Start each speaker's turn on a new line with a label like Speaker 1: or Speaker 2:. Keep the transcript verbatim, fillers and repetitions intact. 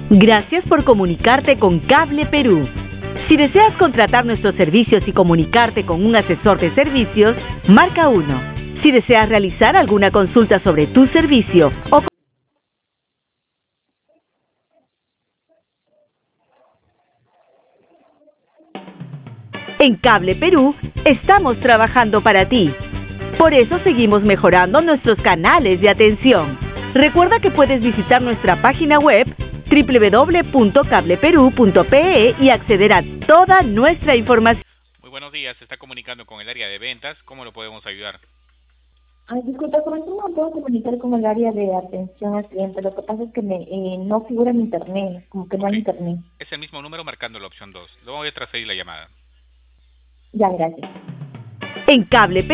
Speaker 1: Gracias por comunicarte con Cable Perú. Si deseas contratar nuestros servicios y comunicarte con un asesor de servicios, marca uno. Si deseas realizar alguna consulta sobre tu servicio o en Cable Perú, estamos trabajando para ti. Por eso seguimos mejorando nuestros canales de atención. Recuerda que puedes visitar nuestra página web doble u doble u doble u punto cable perú punto pe e y acceder a toda nuestra información.
Speaker 2: Muy buenos días, se está comunicando con el área de ventas. ¿Cómo lo podemos ayudar?
Speaker 3: Ay, disculpa, ¿cómo no me puedo comunicar con el área de atención al cliente? Lo que pasa es que me, eh, no figura en internet, como que no hay
Speaker 2: Okay.
Speaker 3: internet.
Speaker 2: Es el mismo número marcando la opción dos. Luego voy a transferir la llamada.
Speaker 3: Ya, gracias.
Speaker 1: En Cable